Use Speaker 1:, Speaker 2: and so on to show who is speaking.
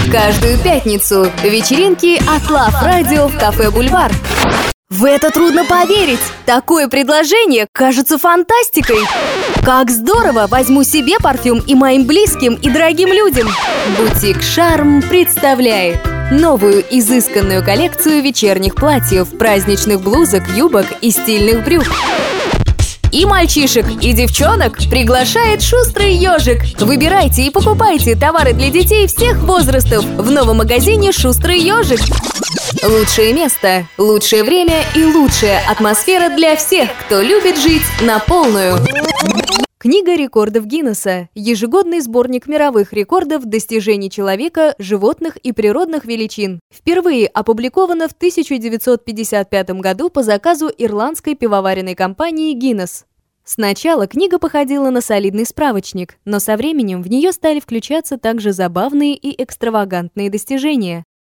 Speaker 1: Каждую пятницу вечеринки от Love Radio в кафе «Бульвар». В это трудно поверить! Такое предложение кажется фантастикой! Как здорово! Возьму себе парфюм и моим близким и дорогим людям! Бутик «Шарм» представляет новую изысканную коллекцию вечерних платьев, праздничных блузок, юбок и стильных брюк. И мальчишек, и девчонок приглашает шустрый ежик. Выбирайте и покупайте товары для детей всех возрастов в новом магазине «Шустрый ежик». Лучшее место, лучшее время и лучшая атмосфера для всех, кто любит жить на полную. Книга рекордов Гиннесса – ежегодный сборник мировых рекордов достижений человека, животных и природных величин. Впервые опубликована в 1955 году по заказу ирландской пивоваренной компании Guinness. Сначала книга походила на солидный справочник, но со временем в нее стали включаться также забавные и экстравагантные достижения.